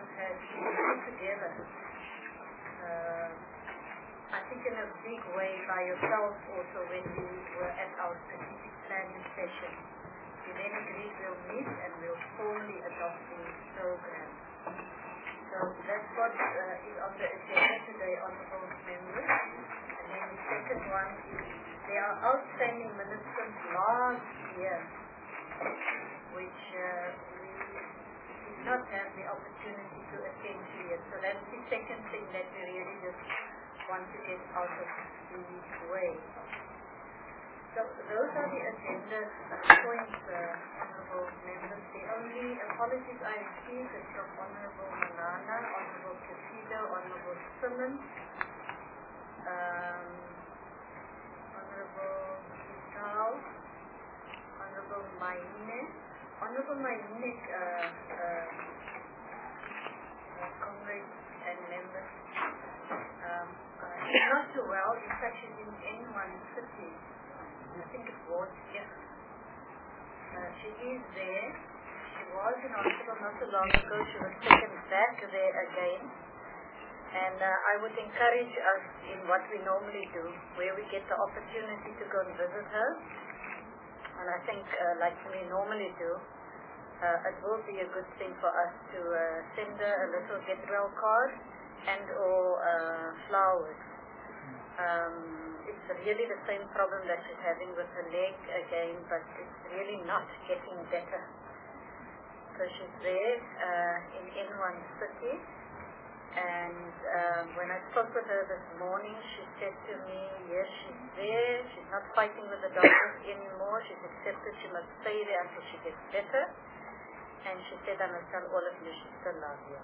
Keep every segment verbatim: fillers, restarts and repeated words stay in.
program has been put together, uh, I think in a big way by yourself also when we were at our strategic planning session. We then agreed we'll meet and we'll formally adopt the program. So that's what uh, is on the agenda today, honourable members. And then the second one is there are outstanding minutes from last year, which uh, we did not have the opportunity to attend to yet. So that's the second thing that we really just want to get out of the way. So those are the agenda points, uh, honourable members. The only apologies I received is from Honourable Manana, Honourable Casido, Honourable Simmons, um, Honourable Isao, Honourable Maine. Honourable Maine, uh, uh, uh, comrades and members, um, uh, she's not too well. In fact, she's in N one city. I think it was, yes. Uh, she is there. She was in hospital not so long ago. She was taken back there again. And uh, I would encourage us in what we normally do, where we get the opportunity to go and visit her. And I think, uh, like we normally do, uh, it will be a good thing for us to uh, send her a little get well card and or uh, flowers. Um, it's really the same problem that she's having with her leg again, but it's really not getting better. So she's there uh, in N one city, and um, when I spoke with her this morning, she said to me, yes, she's there, she's not fighting with the doctors anymore, she's accepted she must stay there until she gets better, and she said, I must tell all of you she still loves you.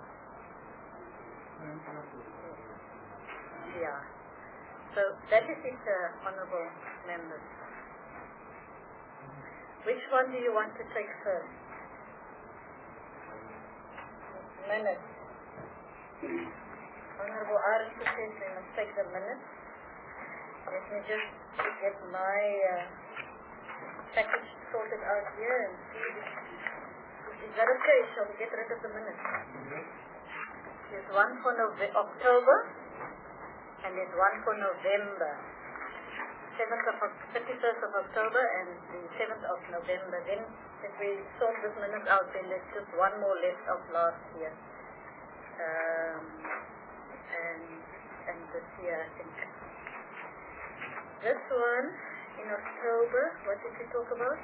Yeah. So that is it, uh, honourable members. Which one do you want to take first? Minutes. Honourable Arendse says we must take the minutes. Let me just get my uh, package sorted out here and see. Is that okay? Shall we get rid of the minutes? There's one for Nove- October. And there's one for November, seventh of thirty-first of October and the seventh of November. Then if we sort this minute out, then there's just one more left of last year. Um, and and this year, I think. This one in October, what did we talk about?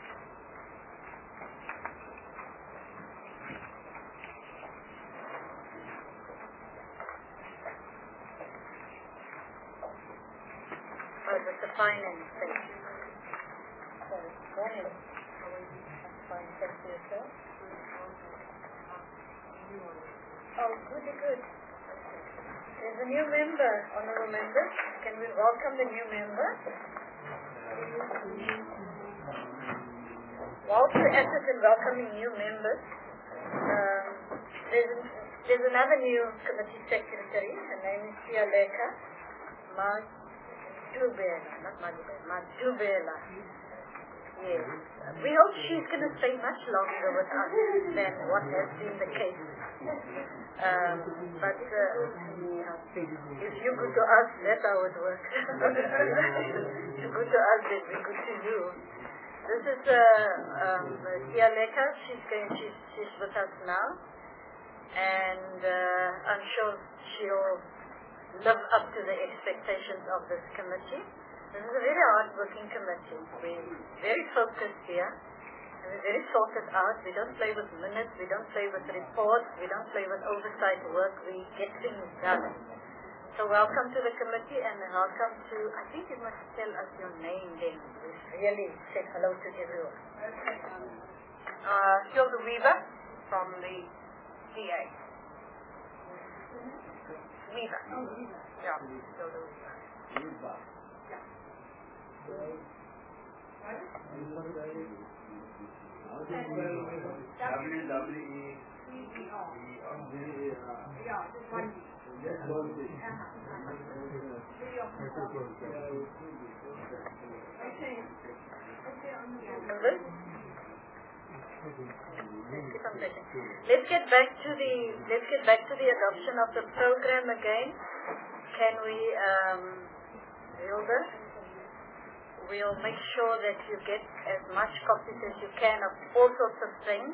With the finance thing. Sorry, go ahead. Fine, thank you, sir. Oh, goody, good. There's a new member, honourable members. Can we welcome the new member? Whilst we're at it in welcoming new members, um, there's, there's another new committee secretary. Her name is Tia Leka. Mark Dubela, not Madubela, Madubela. Yes. We hope she's going to stay much longer with us than what has been the case. Um, but uh, if you're good to us, that's how it works. If you're good to us, then we're good to you. This is uh, um, Tia Leka. She's, going, she's, she's with us now. And uh, I'm sure she'll live up to the expectations of this committee. This is a very hard-working committee. We're very focused here. And we're very sorted out. We don't play with minutes. We don't play with reports. We don't play with oversight work. We get things done. So welcome to the committee and welcome to, I think you must tell us your name then. We've really said hello to everyone. Uh, Hilda Weaver from the D A. Weaver. Oh, Weaver. Yeah, Hilda Weaver. Weaver. Yeah. W W E E R. Yeah, just one. Okay. Okay, on the keep on taking. Let's get back to the let's get back to the adoption of the program again. Can we, um, Hilda? We'll make sure that you get as much copies as you can of all sorts of things.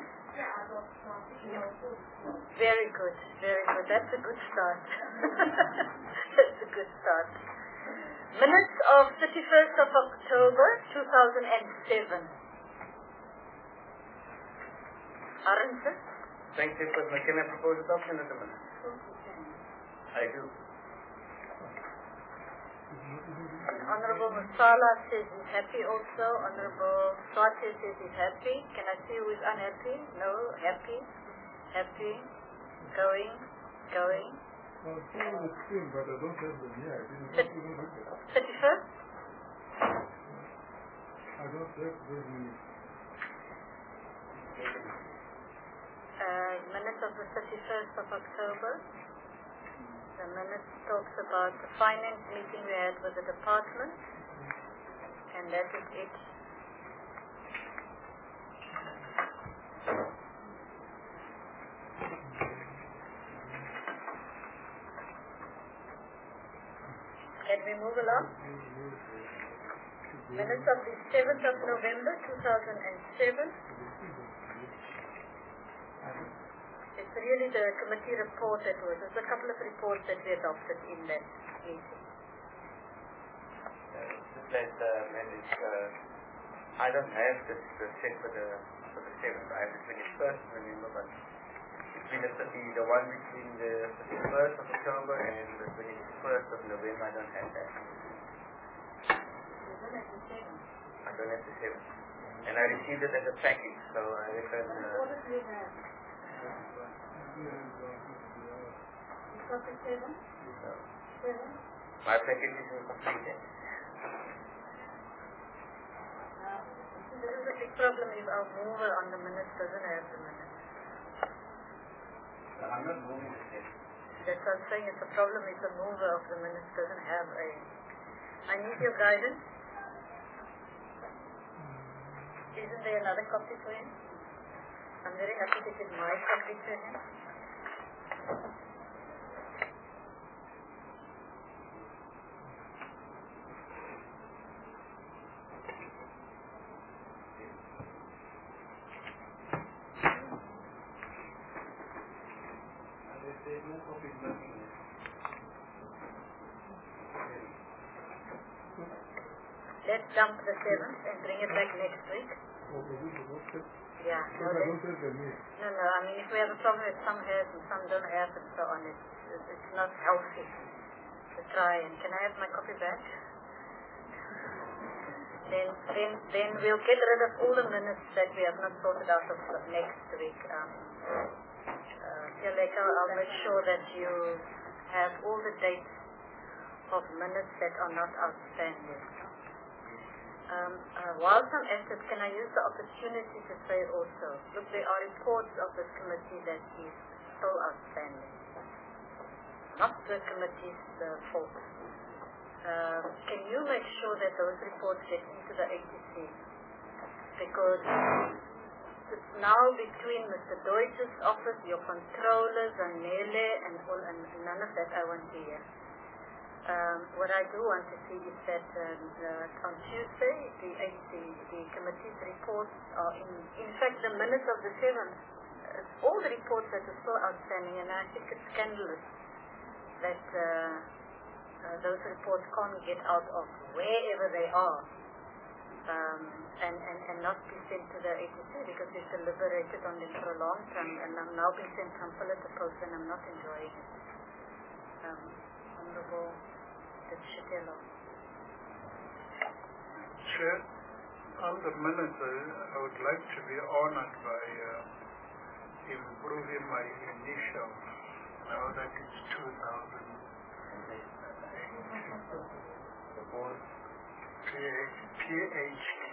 Very good, very good. That's a good start. That's a good start. Minutes of thirty-first of October two thousand seven. Arndt? Thank you, but can I propose adoption at the minute? I do. Honorable Musala says he's happy also. Honorable Swati says he's happy. Can I see who is unhappy? No, happy. Happy. Going. Going. I'll see on the screen, but I don't have them here. I didn't Thir- even look at it. thirty-first? I don't have the Uh, minutes of the thirty-first of October. The minutes talks about the finance meeting we had with the department. And that is it. Can we move along? Minutes of the seventh of November two thousand seven. It's really the committee report that was. There's a couple of reports that we adopted in that meeting. Uh, just that uh, manage, uh, I don't have this uh, set for the for the seventh. I have the twenty-first, remember, but between the thirty, the one between the thirty-first of October and the twenty-first of November, I don't have that. I don't have the seventh, and I received it as a package, so I reckon. Uh, What did we have? You got the seven? so Seven? my package is incomplete. Now, this is a big problem if our mover on the minutes doesn't have the minutes. I'm not moving the set. That's what I'm saying. It's a problem if the mover of the minutes doesn't have a... I need your guidance. Isn't there another copy for him? I'm very happy to give my copy to him. There's no copy working yet. Let's dump the seventh and bring it back next week. Yeah. No, I let's- don't have the name. no, no. I mean, if we have a problem with some have and some don't have and so on, it's, it's it's not healthy to try. And can I have my copy back? Then, then, then we'll get rid of all the minutes that we have not sorted out of of next week. Um, uh, Yaleka, I'll make sure that you have all the dates of minutes that are not outstanding. Um, uh, whilst I'm at it, can I use the opportunity to say also, look, there are reports of this committee that is still outstanding. Not the committee's uh, fault. Um, can you make sure that those reports get into the A T C? Because it's now between Mister Deutsch's office, your controllers, and Nele, and all, and none of that I want to hear. Um, what I do want to see is that um, uh, on Tuesday, the, the, the committee's reports are in, in fact, the minutes of the seventh, uh, all the reports that are still outstanding, and I think it's scandalous that uh, uh, those reports can't get out of wherever they are um, and, and, and not be sent to the A T C because we've deliberated on them for a long time, and I'm now being sent from political and I'm not enjoying it. Um, Honorable Shitelo. Chair, on the minutes, I, I would like to be honored by uh, improving my initial. Now that it's two thousand. P H K.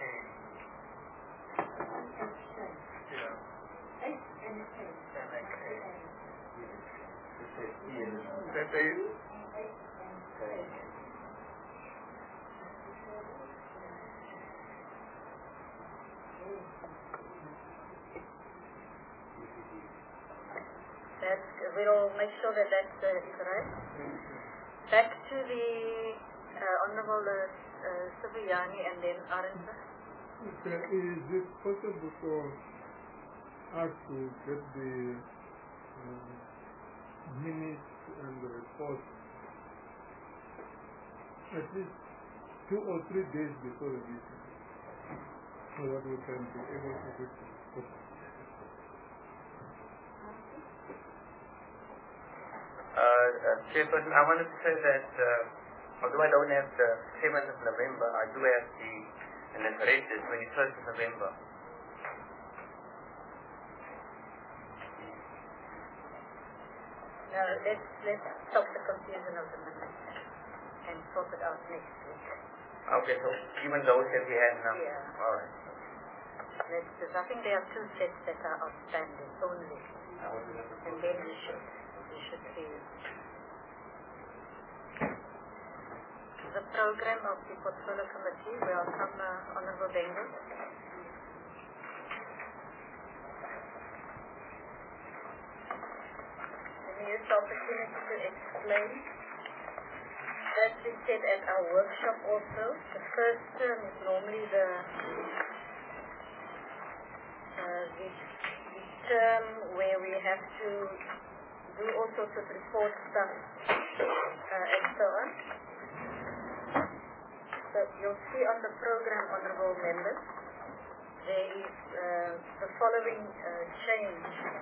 Yeah. And a K. That they we'll make sure that that uh, is right. Back to the uh, Honorable uh, uh, Sivuyani and then Arendse. Okay, is it possible for us to get the uh, minutes and the report at least two or three days before the meeting, so that we can be able to do it? Uh, uh, Chairperson, I wanted to say that uh, although I don't have the seventh of November, I do have the, and it's read the twenty-first of November. No, let's, let's stop the confusion of the minutes and sort it out next week. Okay, so even those that we have now? Yeah. Alright. Let's just, I think there are two sets that are outstanding only. And then we should, we should see the program of the Portfolio Committee. Welcome, uh, Honorable Bengal. Let me use the opportunity to explain. As we said at our workshop also, the first term is normally the, uh, the, the term where we have to do all sorts of report stuff uh, and so on. So you'll see on the program, honorable members, there is uh, the following uh, change.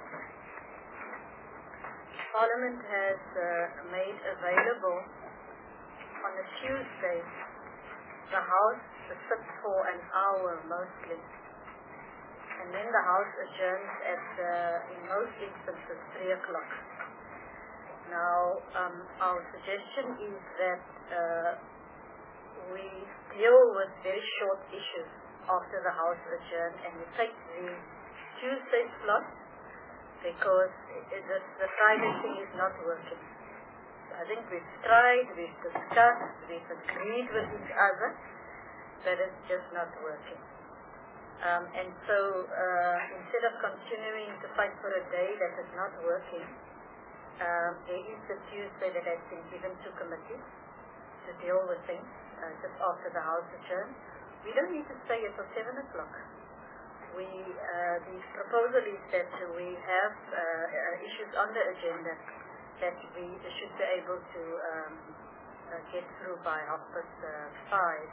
Parliament has uh, made available on a Tuesday the House sits for an hour mostly, and then the House adjourns at uh, in most instances three o'clock. Now um, our suggestion is that uh, we deal with very short issues after the House adjourn, and we take the Tuesday slot because it, it, the, the Friday thing is not working. I think we've tried, we've discussed, we've agreed with each other, but it's just not working. Um, and so uh, instead of continuing to fight for a day that is not working, um, there is the Tuesday that has been given to committees to deal with things uh, just after the House adjourn. We don't need to stay here till seven o'clock. We, uh, the proposal is that we have uh, uh, issues on the agenda that we should be able to um, uh, get through by half past uh, five.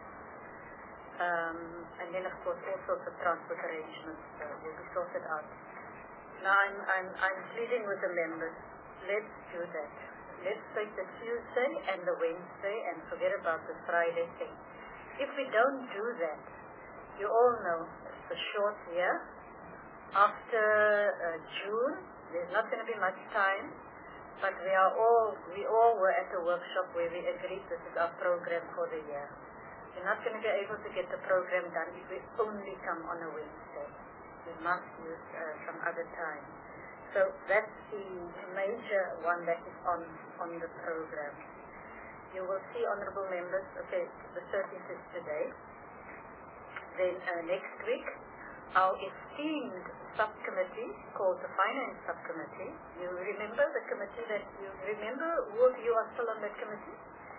Um, and then, of course, all sorts of transport arrangements uh, will be sorted out. Now, I'm, I'm, I'm pleading with the members, let's do that. Let's take the Tuesday and the Wednesday and forget about the Friday thing. If we don't do that, you all know it's a short year. After uh, June, there's not going to be much time. But we are all, we all were at a workshop where we agreed this is our program for the year. We're not going to be able to get the program done if we only come on a Wednesday. We must use uh, some other time. So that's the major one that is on, on the program. You will see, honorable members, okay, the thirteenth is today. Then uh, next week, our esteemed subcommittee called the Finance Subcommittee. You remember the committee that you remember? Who of you are still on that committee?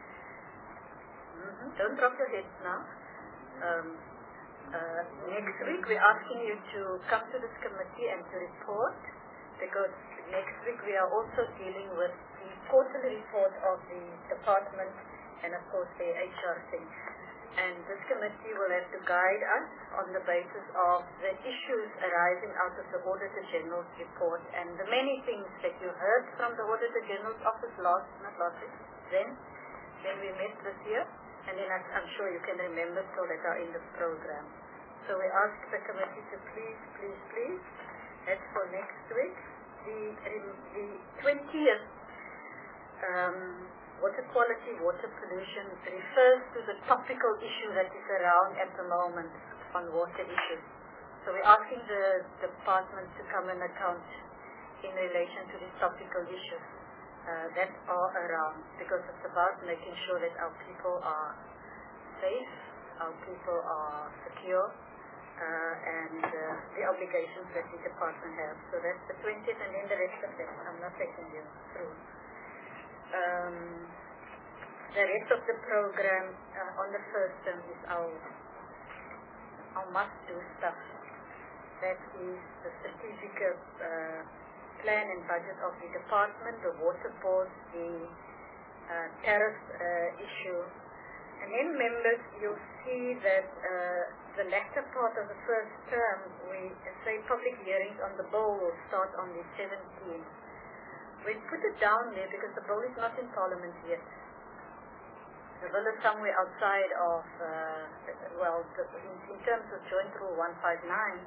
Mm-hmm. Don't drop your heads now. Um, uh, next week we're asking you to come to this committee and to report, because next week we are also dealing with the quarterly report of the department and of course the H R thing. And this committee will have to guide us on the basis of the issues arising out of the Auditor General's report and the many things that you heard from the Auditor General's office last, not last week, then, then we met this year, and then I'm, I'm sure you can remember so that are in the program. So we ask the committee to please, please, please, that's for next week, the, the twentieth um, water quality, water pollution refers to the topical issue that is around at the moment on water issues. So we're asking the department to come and account in relation to these topical issues uh, that are around, because it's about making sure that our people are safe, our people are secure, uh, and uh, the obligations that the department has. So that's the twentieth, and then the rest of them I'm not taking you through. Um, the rest of the program uh, on the first term is our, our must-do stuff. That is the strategic uh, plan and budget of the department, the water board, the uh, tariff uh, issue. And then, members, you'll see that uh, the latter part of the first term, we say public hearings on the bill will start on the seventeenth. We put it down there because the bill is not in Parliament yet. The bill is somewhere outside of, uh, well, the, in, in terms of Joint Rule one fifty-nine,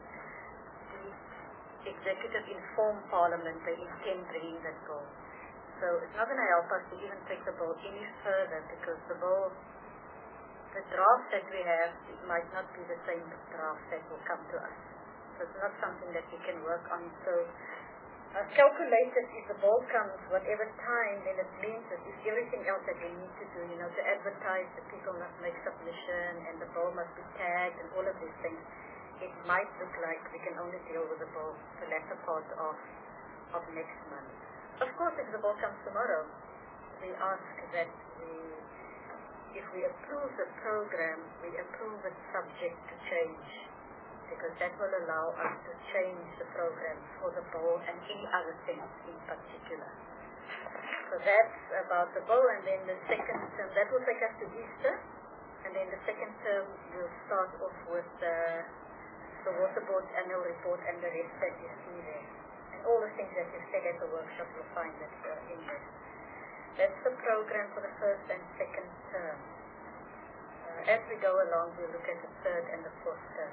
the executive informed Parliament they intend bringing that bill. So it's not going to help us to even take the bill any further because the bill, the draft that we have, it might not be the same draft that will come to us. So it's not something that we can work on. So uh, calculated, if the bill comes whatever time, then it means that it's everything else that we need to do, you know, to advertise, the people must make submission, and the bill must be tagged, and all of these things. It might look like we can only deal with the bill the latter part of, of next month. Of course, if the bill comes tomorrow, we ask that we, if we approve the program, we approve it subject to change, because that will allow us to change the program for the bill and any other things in particular. So that's about the bill, and then the second term, that will take us to Easter, and then the second term will start off with uh, the water board's annual report and the rest that you see there. And all the things that you said at the workshop, you'll find that uh, in there. That's the program for the first and second term. Uh, as we go along, we'll look at the third and the fourth term.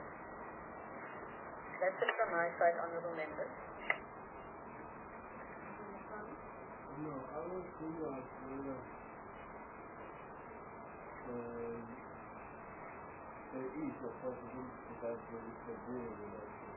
That's it from my side, honourable members. No, I was going to ask whether uh, there is a possibility that there is a bill election.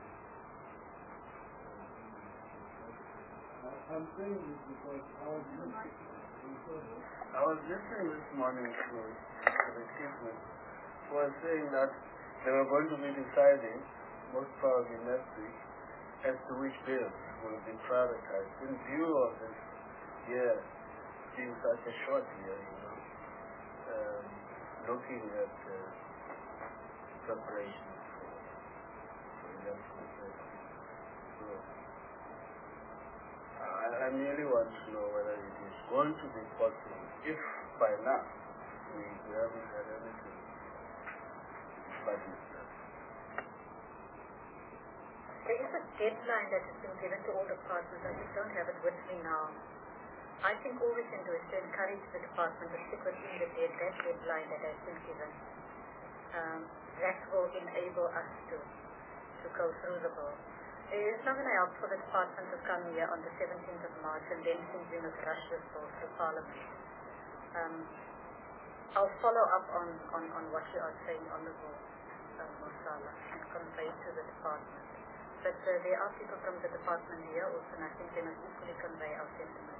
I'm saying this because I was listening, I was listening this morning to, to the chiefman who was saying that they were going to be deciding, most probably next week, as to which bills will be prioritized in view of this year being such a short year, you know, um, looking at uh, preparations for, for elections. So, I, I merely want to know whether it is going to be possible, if by now we, we haven't had anything but this. There is a deadline that has been given to all departments. I just don't have it with me now. I think all we can do is to encourage the department to stick within the dead, that deadline that has been given. Um, that will enable us to, to go through the bill. It's not going to help for the department to come here on the seventeenth of March and then think we must rush this bill through Parliament. Um, I'll follow up on, on, on what you are saying on the bill, uh, Mosala, and convey to the department. But uh, there are people from the department here also, and I think they must equally convey our sentiments.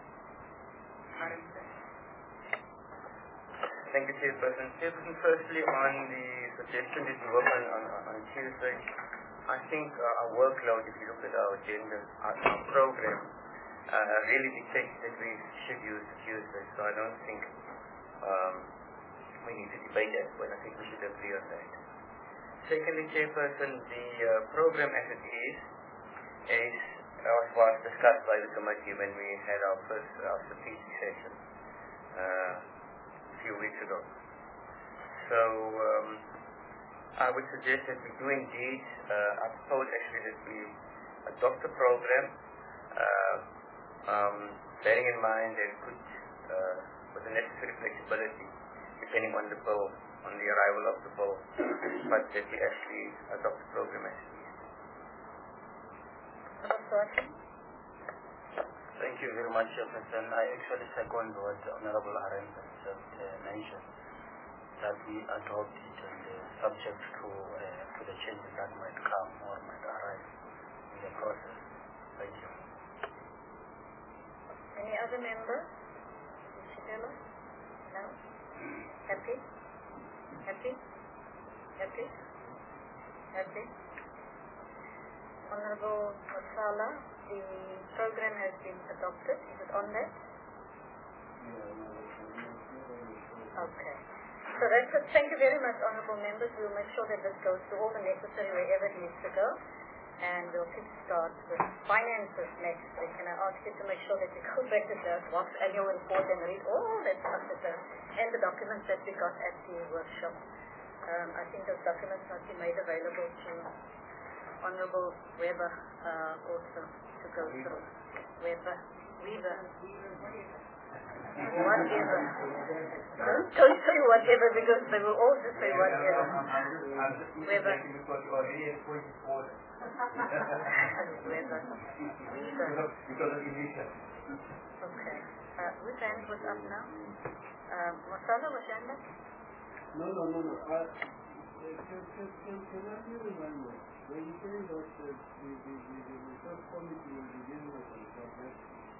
Thank you, Chairperson. Chairperson, firstly, on the suggestion that we work on, on, on Tuesday, I think uh, our workload, if you look at our agenda, our, our program, uh, really dictates that we should use Tuesday. So I don't think um, we need to debate that, but I think we should agree on that. Secondly, Chairperson, the uh, program as it is, is uh, was discussed by the committee when we had our first our strategic session uh, a few weeks ago. So um, I would suggest that we do indeed, uh, I propose actually that we adopt the program, uh, um, bearing in mind that it could, uh, with the necessary flexibility, depending on the bill, on the arrival of the bill, but that we actually adopt the program as it is. Thank you very much, Chairperson. I actually second what Honorable Arend just uh, mentioned, that we adopt it and uh, subject to uh, to the changes that might come or might arise in the process. Thank you. Any other member? Mister No? Happy? Happy? Happy? Happy? Honorable Masala, the program has been adopted. Is it on there? Okay. So that's it. Thank you very much, honorable members. We'll make sure that this goes to all the necessary wherever it needs to go. And we'll keep start with finances next week. And I ask you to make sure that you go back to the WAF's annual report and read all that stuff that the, and the documents that we got at the workshop. Um, I think those documents must be made available to Honorable Weber uh, also to go through. Weber, Weber. Whatever. Don't, don't say whatever because they will all just say whatever. Weber. Weber. Weber. Because of emission. Okay. Uh, whose hand was up now? Uh, Masala, was your hand up? No, no, no, no. Uh, can, can, can, can I hear remember? When you say that uh, the, the, the, the research committee will be dealing with the subject,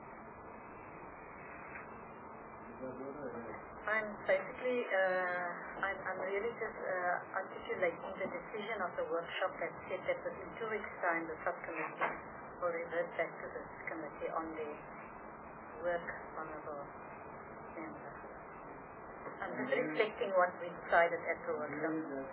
is that what I heard? I'm basically, uh, I'm, I'm really just uh, articulating the decision of the workshop that said that within two weeks' time the subcommittee will revert back to this committee on the work honorable member. I'm just reflecting what we decided at the workshop.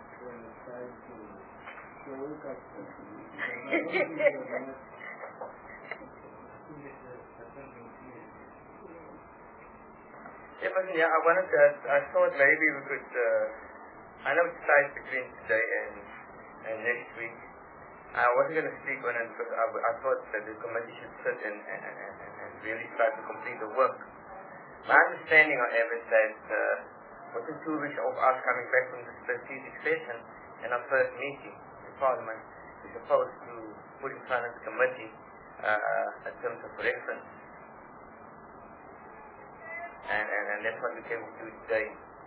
Yeah, but yeah, I wanted to, I thought maybe we could, uh, I know it's tight between today and, and next week. I wasn't going to speak on it because I, I thought that the committee should sit and, and, and, and really try to complete the work. My understanding on it is that uh, within two weeks of us coming back from the strategic session and our first meeting in Parliament, we're supposed to put in front of the committee uh, in terms of reference. And, and, and that's what we came to do today.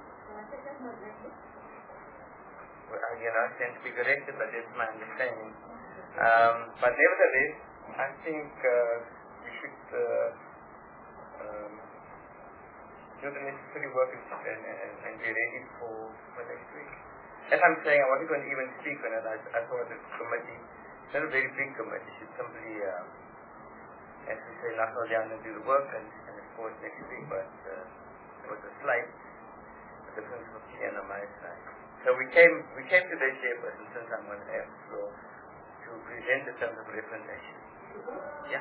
Well, again, I stand to be corrected, but that's my understanding. Um, but nevertheless, I think uh, we should uh, um, do the necessary work and, and, and be ready for, for next week. As I'm saying, I wasn't going to even speak on it. I, I thought the committee, it's not a very big committee, should simply, uh, as we say, knock all down and do the work and, and of course next week, but uh, there was a slight difference of opinion on my side. So we came we came to the chairperson since I'm going to have the floor to present the terms of representation. Yeah.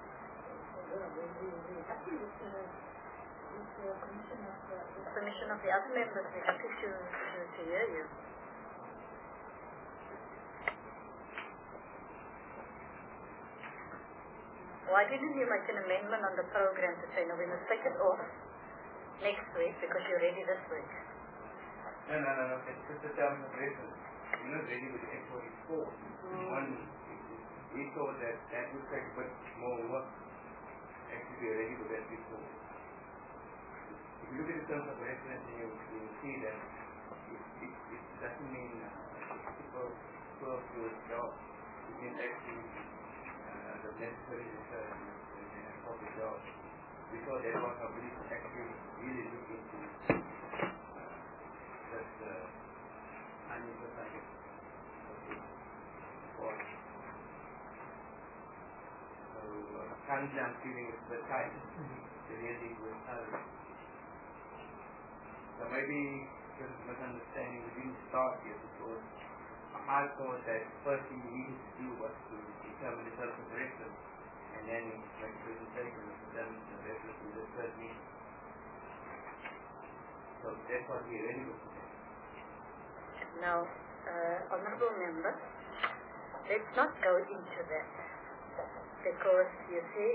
Permission of the other members, we're happy to, to, to hear you. Why didn't you make an amendment on the program to say, no, we must take it off next week because you're ready this week? No, no, no, no. It's just the terms of reference. You're not ready with F forty-four. Mm. One, we thought that that would take a bit more work. Actually, we are ready with that before. If you look at the terms of reference, you you will see that it, it, it doesn't mean uh, people close to a job. It means actually uh, the necessary research in a corporate job. We thought that was our really actually really looking to just uh, unusual subject. So uh, currently I'm feeling it's the time to really with others. So maybe there's a misunderstanding, we didn't start yet because I thought that first thing we needed to do was to determine the terms of reference and then make a presentation of the terms of reference in the third meeting. So that's what we're ready with today. Now, uh, honorable member, let's not go into that because you see,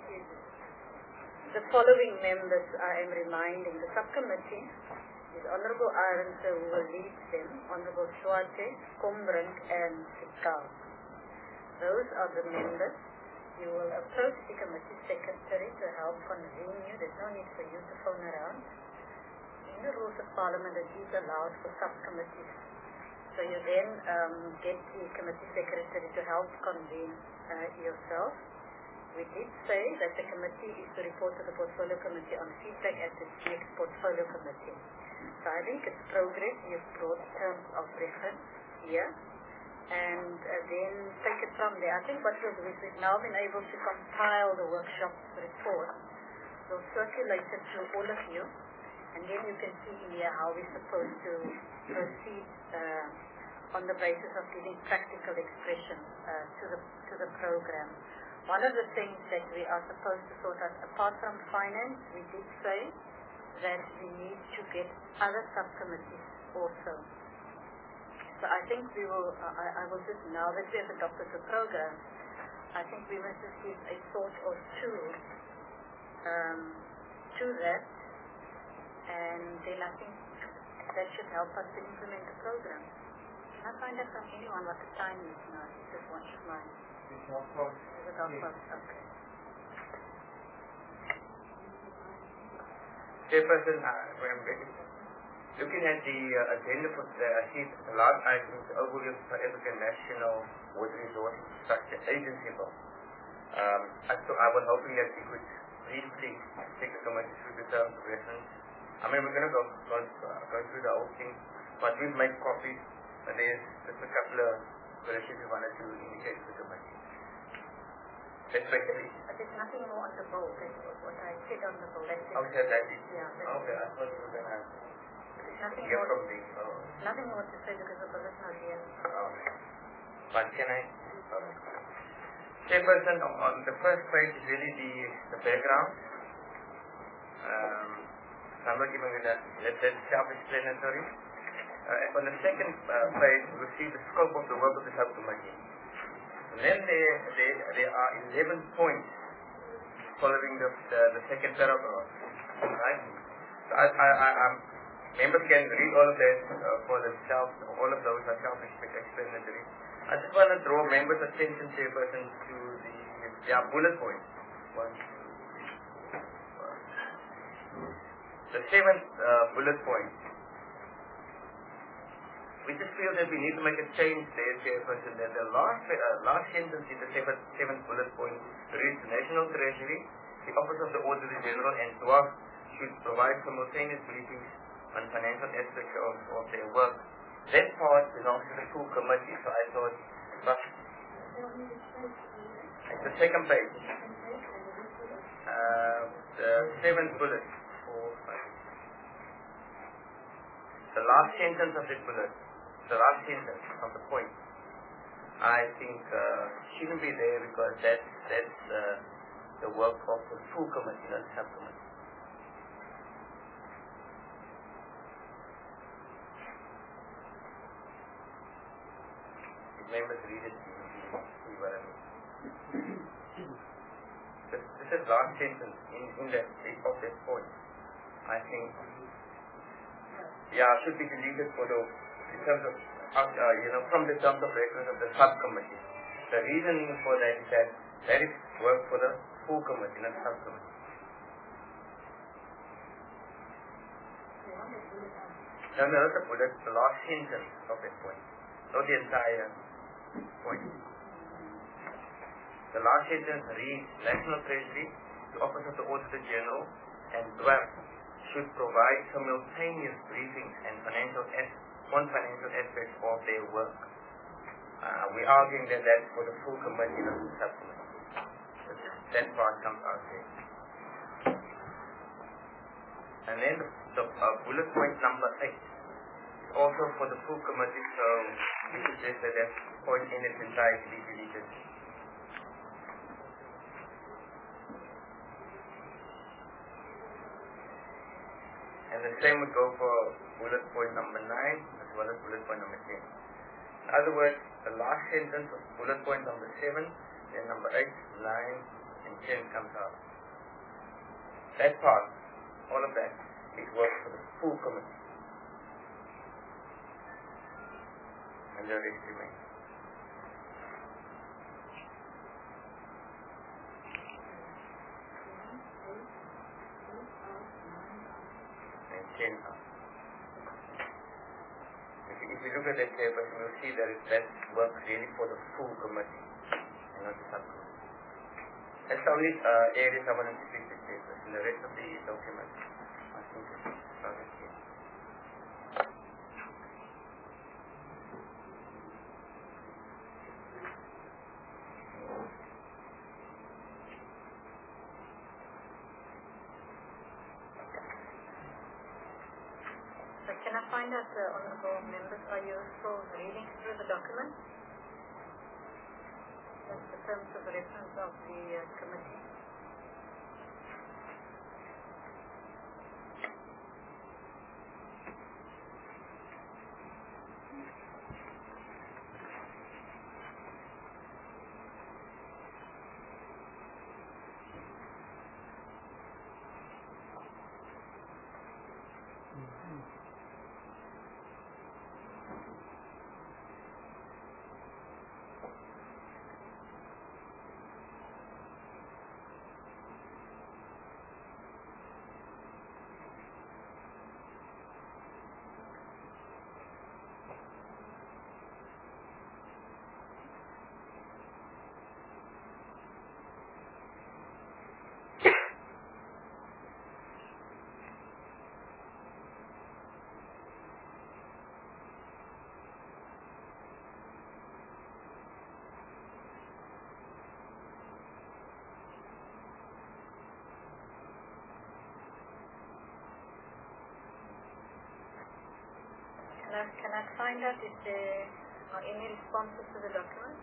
the following members I am reminding, the subcommittee is Honorable Arendse who will lead them, Honorable Swate, Kombrink and Sikal. Those are the members. You will approach the committee secretary to help convene you. There's no need for you to phone around. In the rules of Parliament, it is allowed for subcommittees. So you then um, get the committee secretary to help convene uh, yourself. We did say that the committee is to report to the Portfolio Committee on feedback at its next Portfolio Committee. So I think it's progress. You've brought terms of reference here. and uh, then take it from there. I think what we'll do is we've now been able to compile the workshop report. We'll circulate it to all of you, and then you can see here how we're supposed to proceed uh, on the basis of giving practical expression uh, to the to the program. One of the things that we are supposed to sort out, apart from finance, we did say that we need to get other subcommittees also. So I think we will, uh, I, I will just, now that we have adopted the program, I think we must just give a thought or two um, to that, and then I think that should help us to implement the program. Can I find out from anyone what the time is now? It's just one of mine. It's not from Is it half past? Okay. Chairperson, uh, when we- looking at the uh, agenda for the, I see the last item is the overview of the South African National Water Resource Infrastructure Agency bill. Um, I, so I was hoping that we could briefly take the committee through the terms of reference. I mean, we're going to go, go, uh, go through the whole thing, but we've made copies, but there's just a couple of corrections we wanted to indicate to the committee. Especially. But there's nothing more on the bowl. That's what I said on the bowl. That's it. Oh, is that that? Yeah. That's Okay, it. I thought you were going to There's nothing hear more, from the, oh, nothing more to say because the bill is not here. oh. But can I? Oh. Chairperson, on the first page is really the, the background. Um, so I'm not giving you that. That, that's self-explanatory. Uh, and on the second uh, page, you will see the scope of the work of the subcommittee. And then there, there, there are eleven points following the, the, the second paragraph. Right? So I, I, I, I'm, members can read all of that uh, for themselves. All of those are self-explanatory. I just want to draw members' attention, Chairperson, to the yeah, bullet points. One, two, three, four. The seventh uh, bullet point. We just feel that we need to make a change there, Chairperson, that the last, uh, last sentence in the seventh, seventh bullet point reads: the National Treasury, the Office of the Auditor General, and D W A F should provide simultaneous briefings on financial aspects of, of their work. That part belongs to the full committee, so I thought, but it's the second page. Uh, the seventh bullet. Four, five. The last sentence of this bullet, the last sentence of the point, I think uh, shouldn't be there because that's, that's uh, the work of the full committee, not the subcommittee. Members read it, you see what I mean. This, this is last sentence in, in that of that point. I think, yeah, should be deleted for the in terms of uh, you know from the terms of reference of the subcommittee. The reason for that is that that is work for the full committee, not the subcommittee. No, no, not the bullet, the last sentence of that point, not the entire point. The last sentence reads: National Treasury, the Office of the Auditor General, and D W A F should provide simultaneous briefings and financial as on financial aspects of their work. Uh, we're arguing that that's for the full committee, not the subcommittee. That part comes out there. And then the, the uh, bullet point number eight. Also for the full committee, so we suggest that that point in its entirety be deleted. And the same would go for bullet point number nine as well as bullet point number ten. In other words, the last sentence of bullet point number seven, then number eight, nine, and ten comes out. That part, all of that, is work for the full committee. And the rest remains. And ten out. If, if you look at that paper, you will see that it, that work really for the full committee and not the subcommittee. That's the only uh, areas I want to speak with papers. In the rest of the document, I think it's covered here. I find out, uh, honourable members, are you still reading through the document? That's the terms of reference of the uh, committee. Can I, can I find out if there are any responses to the document?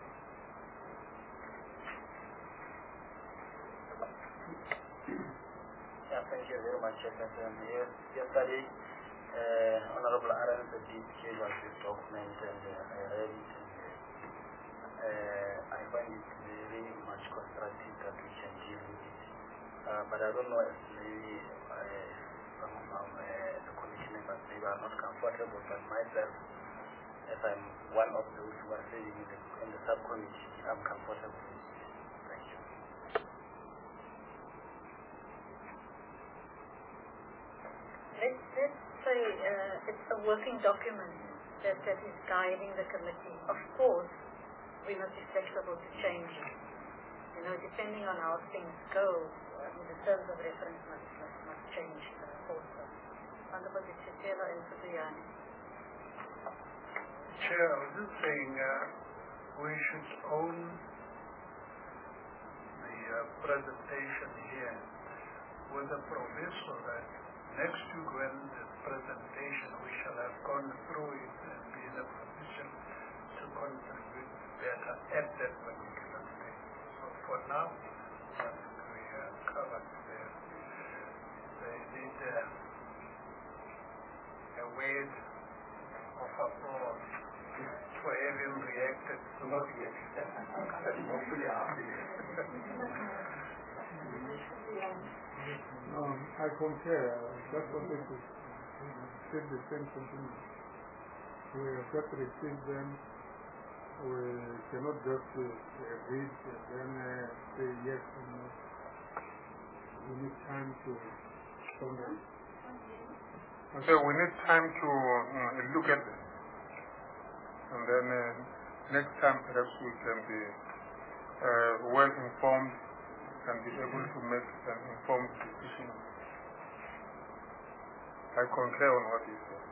Yeah, thank you very much, Chairperson. Yes, yesterday, uh, Honorable Arens did give us this document and uh, I read it and uh, I find it very much constructive that we can deal with it. Uh, but I don't know if maybe uh, some of our, uh, the committee members maybe are not comfortable, but myself, as I'm one of those who are sitting in the, in the subcommittee, I'm comfortable with it. Thank you. Let's, let's say uh, it's a working document that, that is guiding the committee. Of course, we must be flexible to change it. You know, depending on how things go, I mean, the terms of reference must, must, must change uh, also. Honorable Chichela and Supriyani. Chair, I was just saying uh, we should own the uh, presentation here with the proviso that next week when the presentation we shall have gone through it and be in a position to contribute better at that particular stage. So for now, I think we are covered there. They need uh, a word of applause for having reacted so not yet. Hopefully after Um, I concur. Just wanted to say the same thing. We have just received them. We cannot just uh, read and then uh, say yes or no. We need time to ponder. So we need time to uh, look at them. And then uh, next time perhaps we can be uh, well informed and be able to make an informed decision. I concur on what you said.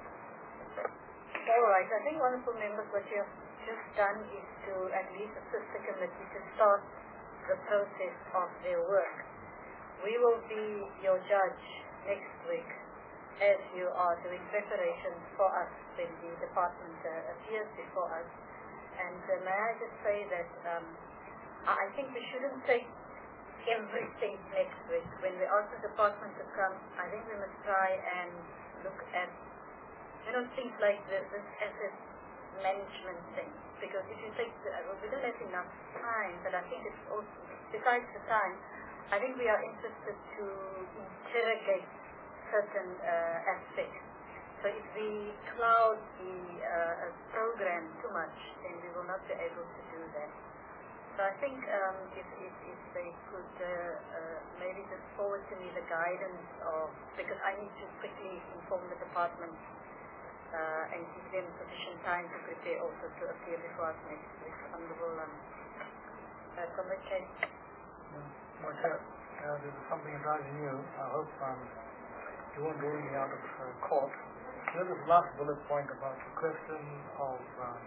All right. I think, honourable members, what you have just done is to at least assist the committee to start the process of their work. We will be your judge next week as you are doing preparations for us when the department uh, appears before us. And uh, may I just say that um, I think we shouldn't take everything next week. When we ask the department to come, I think we must try and look at, you know, things like this, this asset management thing. Because if you take, the, well, we don't have enough time, but I think it's also, besides the time, I think we are interested to interrogate certain uh, aspects. So if we cloud the uh, program too much, then we will not be able to do that. So I think um, if, if, if they could uh, uh, maybe just forward to me the guidance of, because I need to quickly inform the department uh, and give them sufficient time to prepare also to appear before us next week. Honourable um, uh, Comrade. Well, Chair, uh, this is something advising you. I hope um, you won't rule me out of uh, court. Here's this last bullet point about the question of um,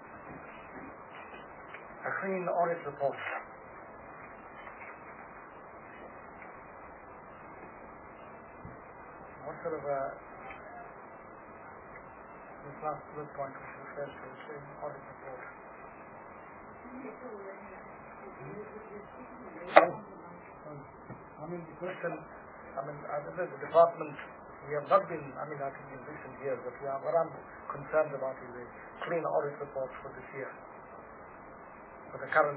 a clean audit report. What sort of a this last bullet point which refers to the same audit report. I mean, the question, I mean, as I said, the department, we have not been, I mean, I think in recent years, but we are, what I'm concerned about is a clean audit report for this year, for the current.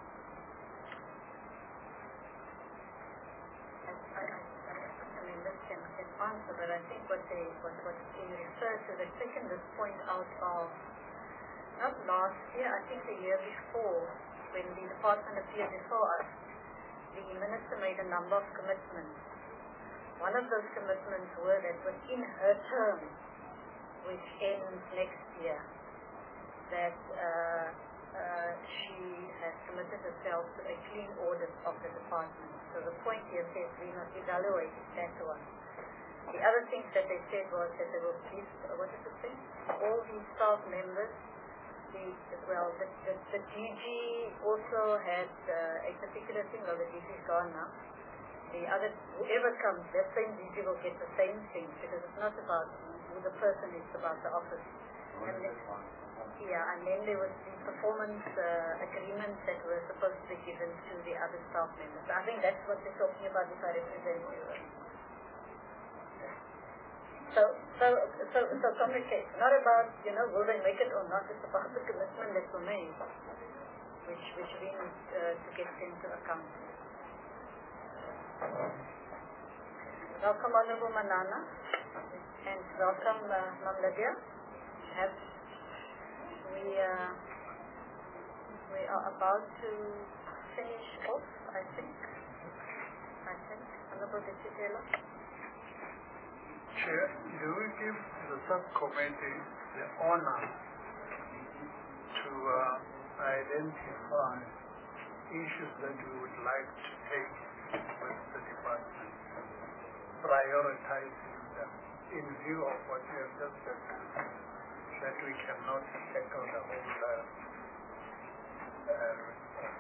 Answer, but I think what they what what they refer to, they've taken this point out of not last year, I think the year before, when the department appeared before us, the minister made a number of commitments. One of those commitments were that within her term, which ends next year, that uh, uh, she has committed herself to a clean audit of the department. So the point here says we must evaluate that one. The other thing that they said was that they will give, what is the thing? All the staff members, the, well, the, the, the G G also had uh, a particular thing, well, the G G is gone now. The other, whoever comes, that same G G will get the same thing, because it's not about who the person is, about the office. And then, yeah, and then there was the performance uh, agreements that were supposed to be given to the other staff members. So I think that's what they're talking about if I represent you. So, so, so, so communicate. Not about, you know, will they make it or not. It's about the commitment that were made, which, which we need uh, to get into account. Welcome, Honorable Manana, and welcome, uh, Mam Lydia. Have we, uh, we are about to finish off, I think. I think, Honorable Deputy Taylor. Chair, do we give the subcommittee the honor to uh, identify issues that we would like to take with the department, prioritizing them in view of what you have just said, that we cannot tackle the whole uh, uh, report?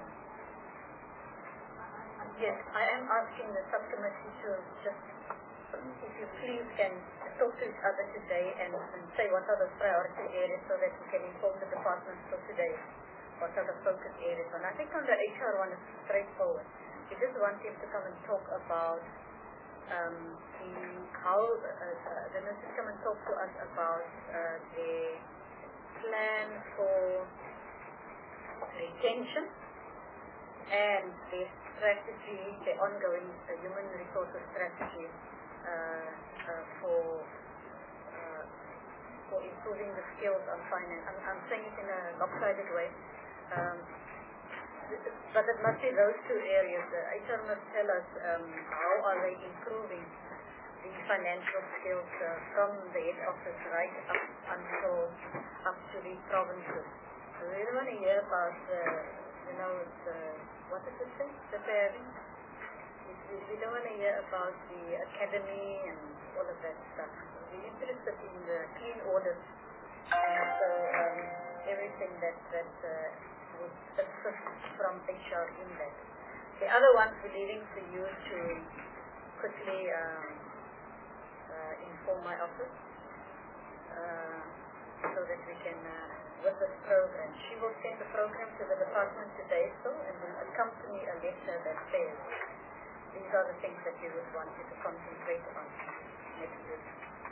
Yes, I am asking the subcommittee to just, if you please can talk to each other today and, and say what are the priority areas so that we can inform the department for today what are the focus areas. And I think on the H R one is straightforward. We just want him to come and talk about um, the, how uh, uh, the nurses come and talk to us about uh, the plan for retention and the strategy, the ongoing uh, human resources strategy uh, uh, for uh, for improving the skills on finance. I'm, I'm saying it in a lopsided way, um, but it must be those two areas. The H R must tell us um, how are they improving the financial skills uh, from the head office right up until up to the provinces. So we don't want to hear about the, you know, the, what is it thing? The pairing. We, we don't want to hear about the academy and all of that stuff. We're interested in the clean audit and so um, everything that, that uh, would assist from H R in that. The other ones we're leaving for you to quickly um, uh, inform my office uh, so that we can, uh, with this program, she will send the program to the department today, so, and will accompany a letter that says these are the things that we would want you to concentrate on next week.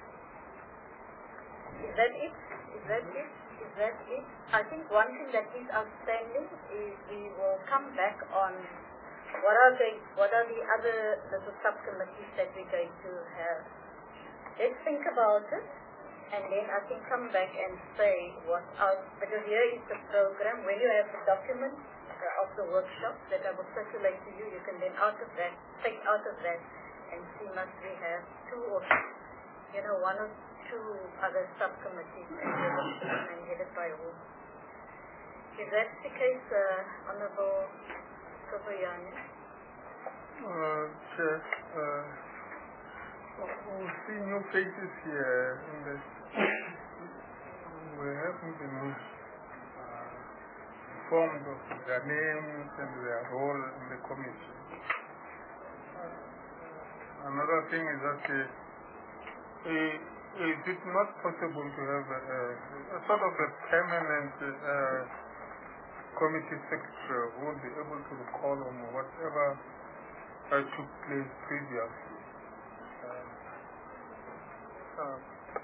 Is that it? Is that it? Is that it? I think one thing that is outstanding is we will come back on what are the what are the other little subcommittees that we're going to have. Let's think about it, and then I can come back and say what out, because here is the program. When you have the documents uh, of the workshop that I will circulate to you, you can then out of that, take out of that and see must we have two or, you know, one or two other subcommittees and headed by who. If that's the case, uh, Honorable Kobayani. Uh, Chair, uh, we see new faces here in the we haven't been uh, informed of their names and their role in the committee. Another thing is that uh, we, is it not possible to have a, a, a sort of a permanent uh, committee secretary who will be able to recall on whatever uh, took place previously? Um, uh,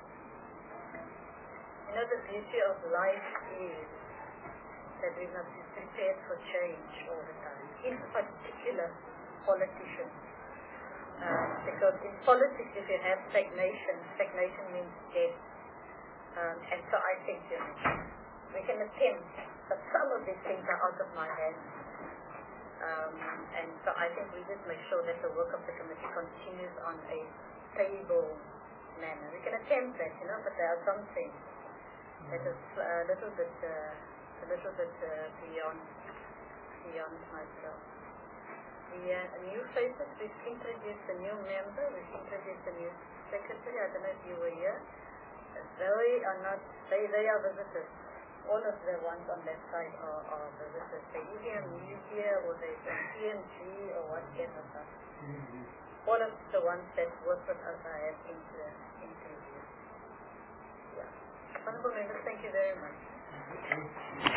You know, the beauty of life is that we must be prepared for change all the time, in particular politicians. Um, because in politics, if you have stagnation, stagnation means death. Um, and so I think, you know, we can attempt, but some of these things are out of my hands. Um, and so I think we just make sure that the work of the committee continues on a stable manner. We can attempt that, you know, but there are some things that is a little bit, uh, a little bit uh, beyond, beyond myself. The uh, new faces, we've introduced a new member, we've introduced a new secretary. I don't know if you were here. They are not, they, they are visitors. All of the ones on that side are, are visitors. They're either new here or they're from P M G or whatever. Mm-hmm. All of the ones that work with us I have inter- interviewed. Yeah. Honorable members, thank you very much.